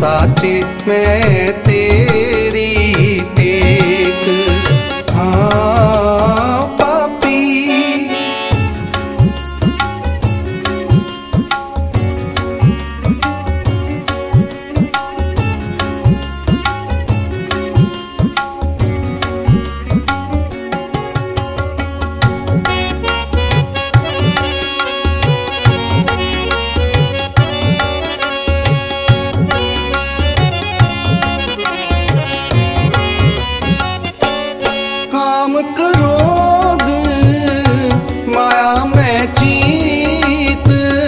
साचे मैं तेरी टेक। हाँ पापी काम क्रोध माया में चीत,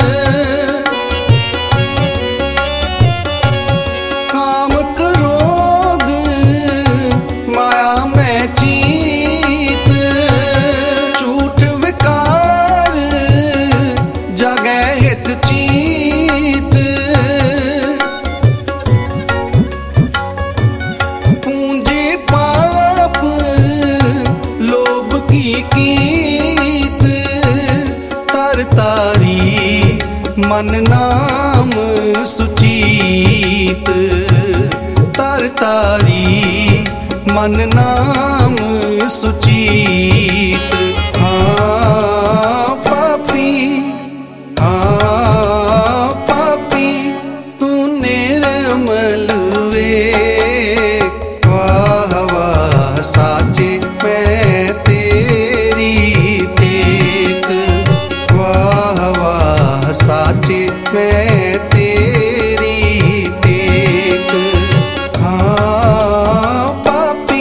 काम क्रोध माया में चीत, झूठ विकार जगह हित चीत, पूंजी पाप लोभ की कीत, तरतारी मन नाम सुचीत, तरतारी मन नाम सुचीत। हाँ पापी, हाँ पापी तू निर्मल विवेक। वाह वाह साचे मैं तेरी टेक। वाह वाह साचे मैं तेरी टेक। हाँ पापी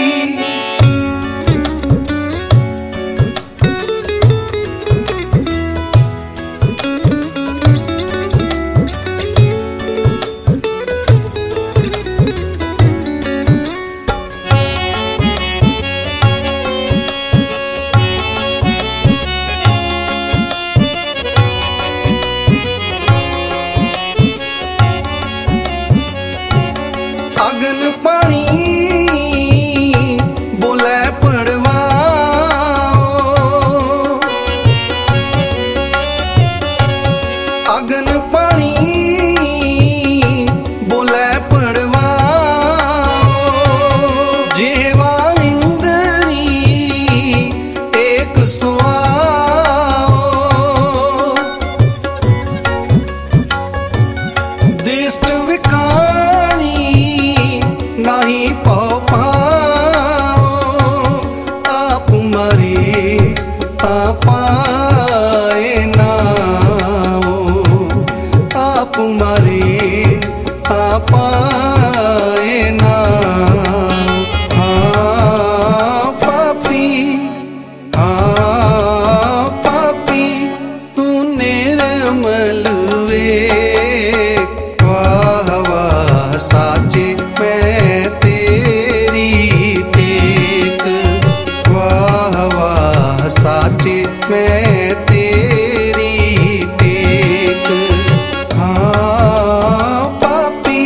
अगन पानी बोले पड़वाओ, अगन पानी बोले पड़वाओ, जेवा इंद्री एक सुआओ, दृष्ट विकारी नहीं पाओ, आप मरे पाए नाओ, आप मरे पाए नाओ। हाँ पापी, हाँ पापी तू निर्मल विवेक। वाह वाह साचे मैं तेरी टेक। वाह वाह साचे मैं तेरी टेक। हाँ पापी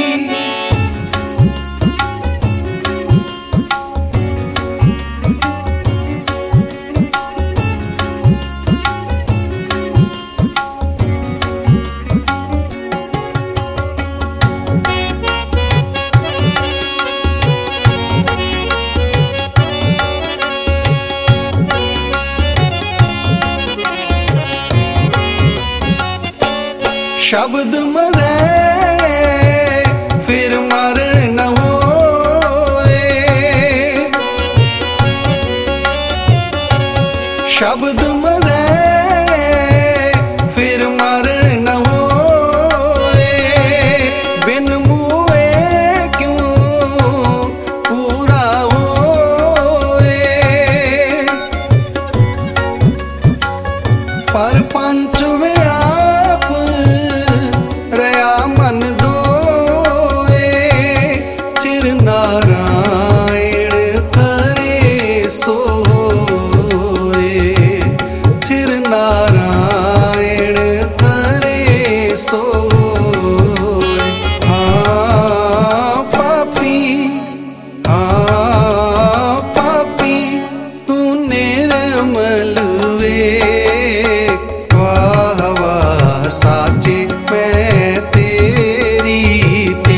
शब्द मरे फिर मरण न होए, शब्द मरे फिर मरण न होए, बिन मुए क्यों पूरा होए, पर पंचवे आप रया मन दोए, चिर नारायण करे सोए, चिर नारायण करे सोए। हाँ पापी, हाँ पापी तू निर्मल विवेक। वाह वाह साचे मैं तेरी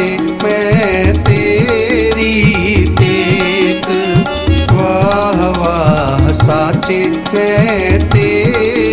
साचे मैं तेरी टेक। वाह वाह साचे मैं तेरी